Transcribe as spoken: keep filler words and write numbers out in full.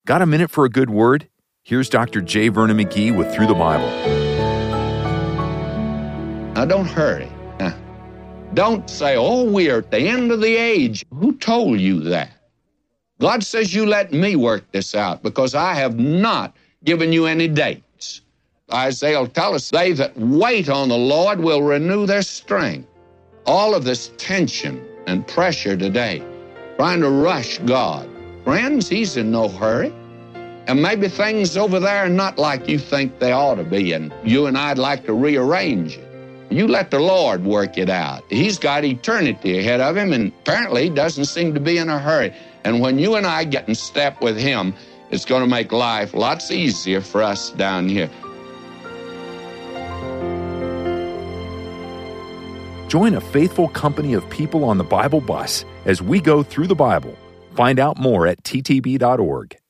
Got a minute for a good word? Here's Doctor J. Vernon McGee with Through the Bible. Now, don't hurry. Huh? Don't say, oh, we're at the end of the age. Who told you that? God says you let me work this out because I have not given you any dates. Isaiah will tell us, they that wait on the Lord will renew their strength. All of this tension and pressure today, trying to rush God. Friends, he's in no hurry. And maybe things over there are not like you think they ought to be, and you and I'd like to rearrange it. You let the Lord work it out. He's got eternity ahead of him, and apparently he doesn't seem to be in a hurry. And when you and I get in step with him, it's going to make life lots easier for us down here. Join a faithful company of people on the Bible bus as we go through the Bible. Find out more at t t b dot org.